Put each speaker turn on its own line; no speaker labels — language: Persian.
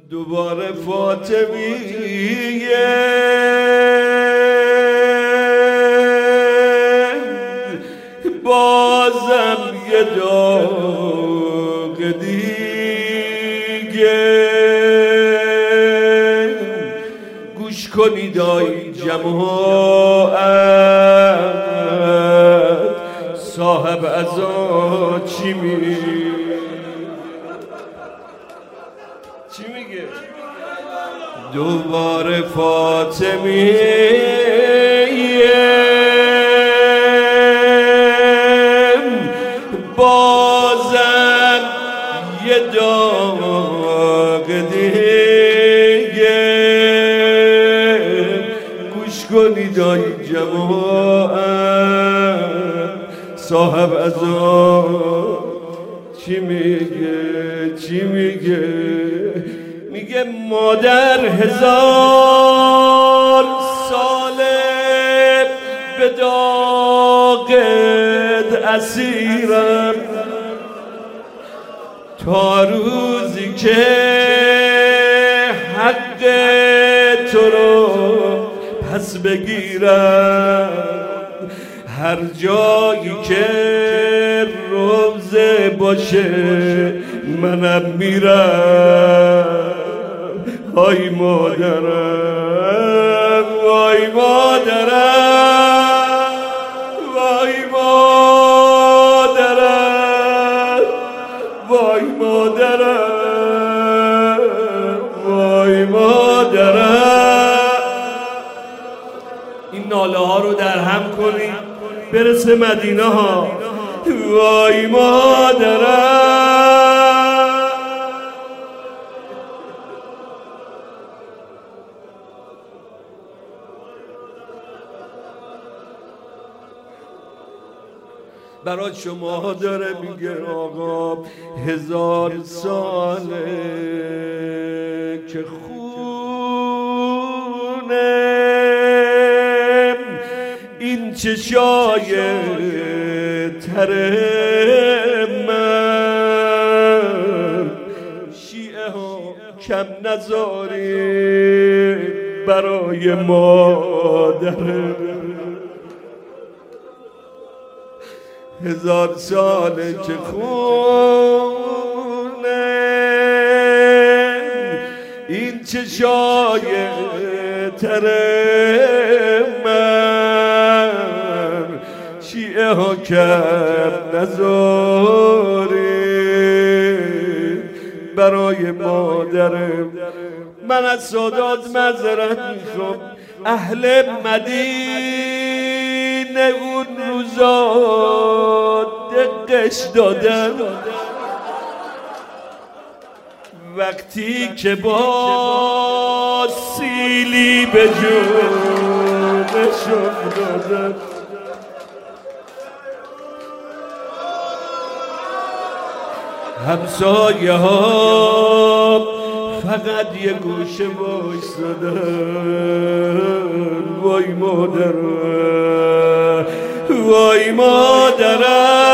دوباره فاطمیه بازم یه داغ دیگه گوش کنید آی جماعت صاحب عزا چی میگه دوباره فاطمیه بازم یه داغ دیگه گوش کنید آی جماعت صاحب عزا چی میگه میگه مادر 1000 ساله به داغت اسیرم تا روزی که حق تو رو پس بگیرم هر جایی که روزه باشه منم میرم وای مادرم وای مادرم وای مادرم وای مادرم وای مادرم این ناله ها رو در هم کنید برسه مدینه ها وای مادرم برای شما داره میگه آقا 1000 ساله که خونم این چشای تر من شیعه ها کم نذاری برای مادرم 1000 ساله که خونه این چشای تر من شیعه ها کم نذاری برای مادرم من از سادات معذرت میخوام اهل مدینه اون روزا دقش دادن وقتی که با سیلی به جونشون دادن همسایه ها فقط یه گوشه وایسادن وای مادرم وای مادرم